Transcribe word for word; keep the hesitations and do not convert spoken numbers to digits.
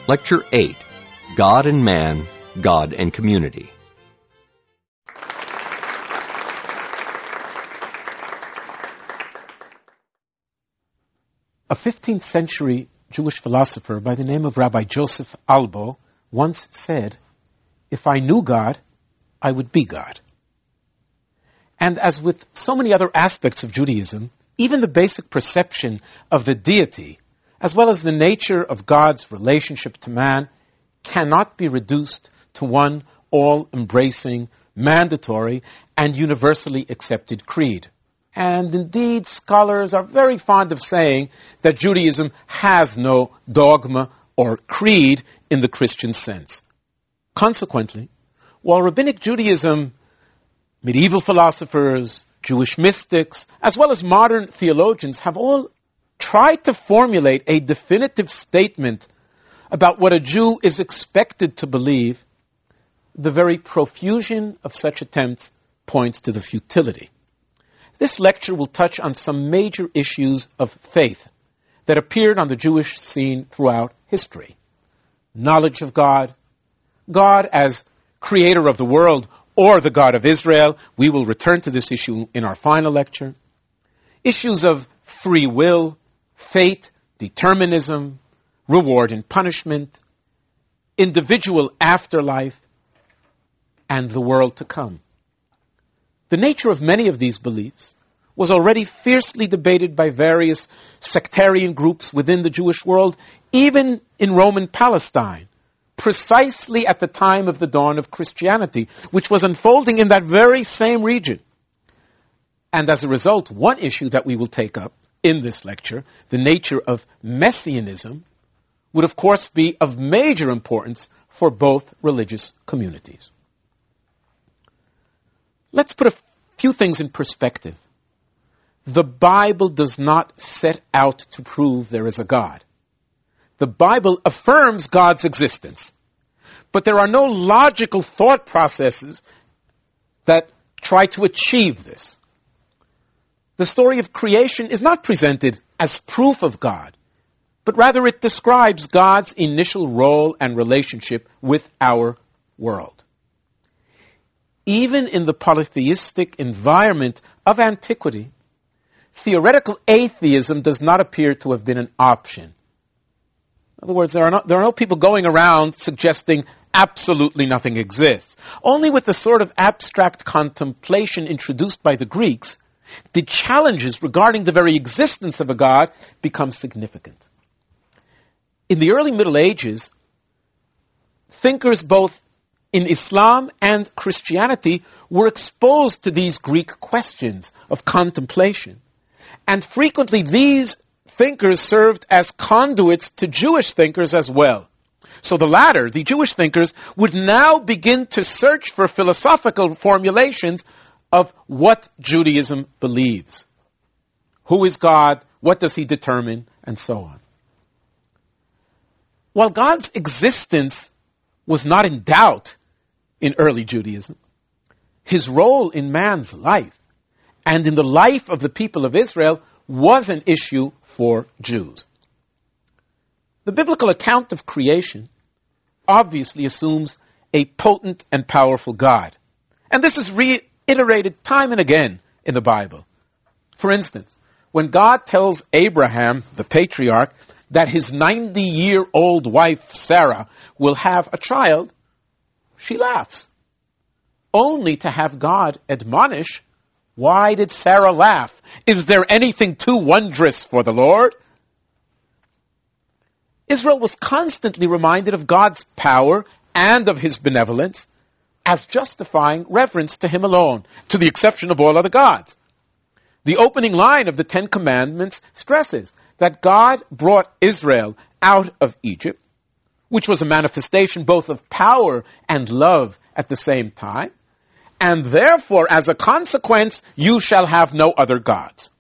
Lecture eight, God and Man, God and Community. A fifteenth century Jewish philosopher by the name of Rabbi Joseph Albo once said, "If I knew God, I would be God." And as with so many other aspects of Judaism, even the basic perception of the deity, as well as the nature of God's relationship to man, cannot be reduced to one all-embracing, mandatory, and universally accepted creed. And indeed, scholars are very fond of saying that Judaism has no dogma or creed in the Christian sense. Consequently, while Rabbinic Judaism, medieval philosophers, Jewish mystics, as well as modern theologians have all tried to formulate a definitive statement about what a Jew is expected to believe, the very profusion of such attempts points to the futility. This lecture will touch on some major issues of faith that appeared on the Jewish scene throughout history. Knowledge of God, God as creator of the world or the God of Israel. We will return to this issue in our final lecture. Issues of free will, fate, determinism, reward and punishment, individual afterlife, and the world to come. The nature of many of these beliefs was already fiercely debated by various sectarian groups within the Jewish world, even in Roman Palestine, precisely at the time of the dawn of Christianity, which was unfolding in that very same region. And as a result, one issue that we will take up in this lecture, the nature of messianism, would of course be of major importance for both religious communities. Let's put a few things in perspective. The Bible does not set out to prove there is a God. The Bible affirms God's existence. But there are no logical thought processes that try to achieve this. The story of creation is not presented as proof of God, but rather it describes God's initial role and relationship with our world. Even in the polytheistic environment of antiquity, theoretical atheism does not appear to have been an option. In other words, there are, not, there are no people going around suggesting absolutely nothing exists. Only with the sort of abstract contemplation introduced by the Greeks did challenges regarding the very existence of a God become significant. In the early Middle Ages, thinkers both in Islam and Christianity were exposed to these Greek questions of contemplation. And frequently these thinkers served as conduits to Jewish thinkers as well. So the latter, the Jewish thinkers, would now begin to search for philosophical formulations of what Judaism believes. Who is God? What does he determine? And so on. While God's existence was not in doubt in early Judaism, his role in man's life and in the life of the people of Israel was an issue for Jews. The biblical account of creation obviously assumes a potent and powerful God. And this is reiterated time and again in the Bible. For instance, when God tells Abraham, the patriarch, that his ninety-year-old wife Sarah will have a child, she laughs, only to have God admonish, "Why did Sarah laugh? Is there anything too wondrous for the Lord?" Israel was constantly reminded of God's power and of his benevolence as justifying reverence to him alone, to the exception of all other gods. The opening line of the Ten Commandments stresses that God brought Israel out of Egypt, which was a manifestation both of power and love at the same time, and therefore, as a consequence, you shall have no other gods.